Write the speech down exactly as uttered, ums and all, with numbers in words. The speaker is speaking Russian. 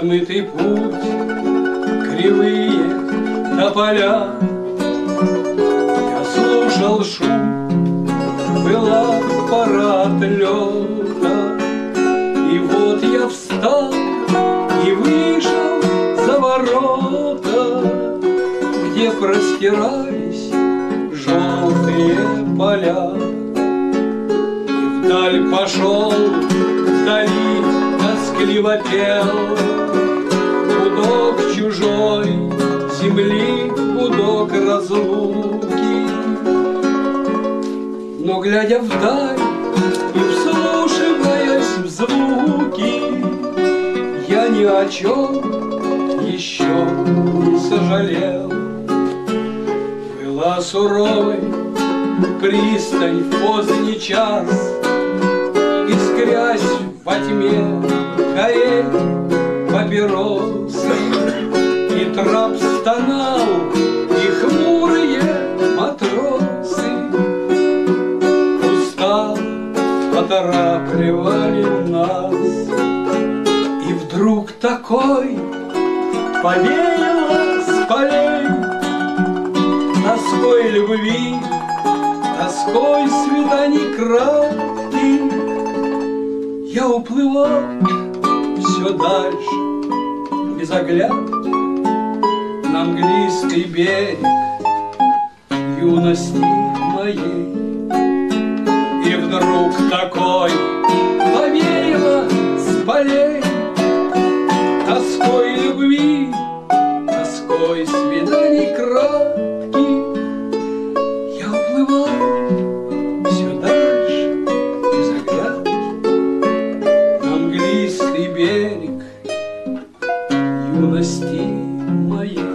размытый путь, кривые тополя. Я слушал шум, была пора отлета, и вот я встал и вышел за ворота, где простирались желтые поля. И вдаль пошел, вдали тоскливо пел гудок чужой земли, гудок разлуки. Но, глядя вдаль и вслушиваясь в звуки, я ни о чем еще не сожалел. Была суровой пристань в поздний час, искрясь во тьме горели папиросы, и трап стонал, и хмурые матросы устал поторапливали нас. И вдруг такой повеяло с полей тоской любви, тоской свиданий кратких. Я уплывал все дальше, без оглядки, на мглистый берег юности моей. И вдруг такой повеяло с полей тоской любви, тоской свиданий кратких. Я уплывал все дальше, без оглядки, на мглистый берег юности моей.